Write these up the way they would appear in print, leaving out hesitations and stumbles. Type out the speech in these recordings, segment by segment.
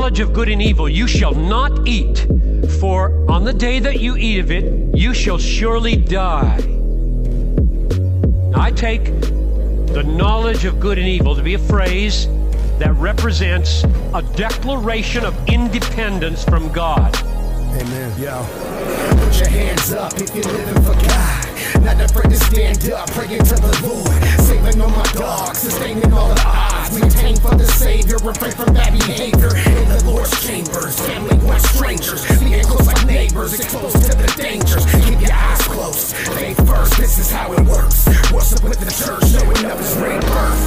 knowledge of good and evil you shall not eat, for on the day that you eat of it, you shall surely die. Now, I take the knowledge of good and evil to be a phrase that represents a declaration of independence from God. Amen. Yo, put your hands up if you're living for God. Not afraid to stand up, praying to the Lord. Saving all my dogs, sustaining all the odds. Maintain for the Savior, refrain from bad behavior. In the Lord's chambers, family weren't strangers. Being close like neighbors, exposed to the dangers. Keep your eyes closed, faith first, this is how it works. Worship with the church, knowing of His rebirth.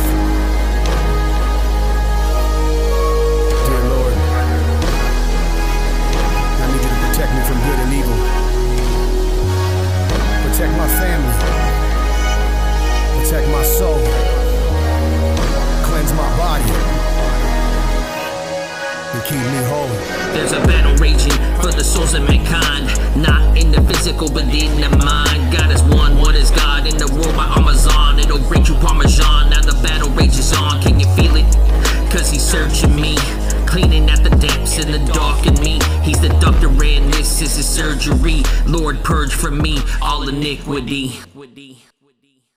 Dear Lord, I need you to protect me from good and evil. Protect my family. Protect my soul. Cleanse my body. And keep me whole. There's a battle raging for the souls of mankind, not in the physical but in the mind. God is one, what is God? In the world by Amazon, it'll bring you Parmesan. Now the battle rages on, can you feel it? Cause He's searching me, cleaning at the depths in the dark in me. He's the doctor and this is His surgery. Lord, purge from me all iniquity.